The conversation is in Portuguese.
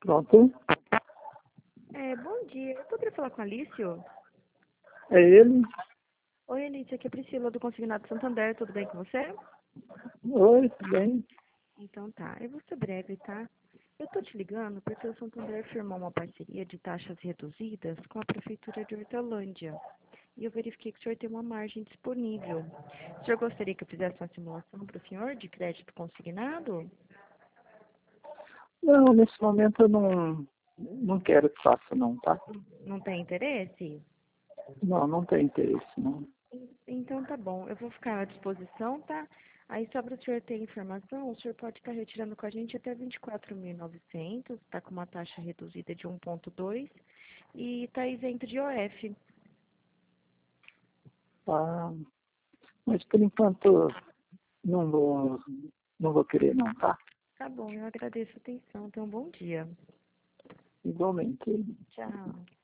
Pronto? Bom dia. Eu poderia falar com a Alício? É ele? Oi, Alício, aqui é a Priscila do Consignado Santander. Tudo bem com você? Oi, tudo bem? Então tá, eu vou ser breve, tá? Eu tô te ligando porque o Santander firmou uma parceria de taxas reduzidas com a Prefeitura de Hortolândia. E eu verifiquei que o senhor tem uma margem disponível. O senhor gostaria que eu fizesse uma simulação para o senhor de crédito consignado? Não, nesse momento eu não quero que faça não, tá? Não tem interesse? Não tem interesse, não. Então tá bom, eu vou ficar à disposição, tá? Aí só para o senhor ter informação, o senhor pode estar retirando com a gente até 24.900, tá com uma taxa reduzida de 1,2 e tá isento de OF. Ah, mas por enquanto não vou, não vou querer não, tá? Tá bom, eu agradeço a atenção, tenha um bom dia. Igualmente. Tchau.